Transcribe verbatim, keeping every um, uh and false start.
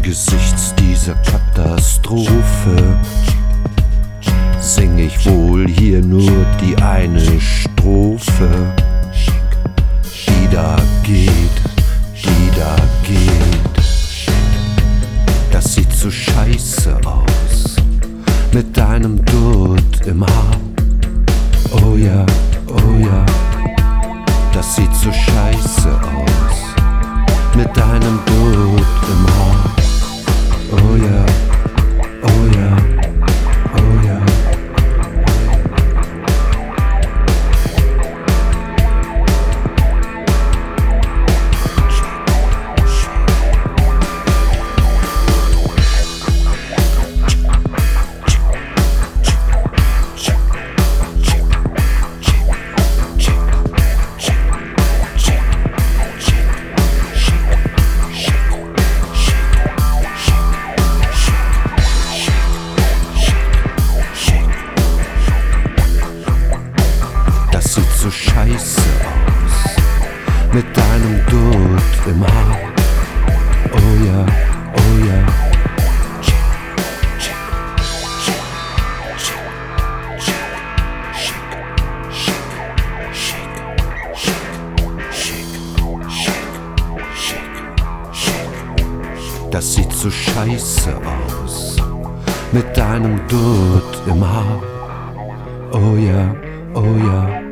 Angesichts dieser Katastrophe sing ich wohl hier nur die eine Strophe, die da geht, die da geht. Das sieht so scheiße aus, mit deinem Dutt im Haar. Oh ja, oh ja, das sieht so scheiße aus, mit deinem Dutt im Haar. Oh ja, oh ja, oh ja. Sieht so scheiße aus, mit deinem Dutt im Haar. Oh ja, oh ja. Das sieht so scheiße aus, mit deinem Dutt im Haar. Oh ja, oh ja.